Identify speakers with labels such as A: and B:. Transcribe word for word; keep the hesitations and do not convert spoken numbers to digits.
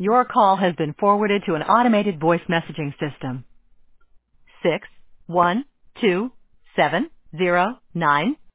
A: Your call has been forwarded to an automated voice messaging system. Six one two seven zero nine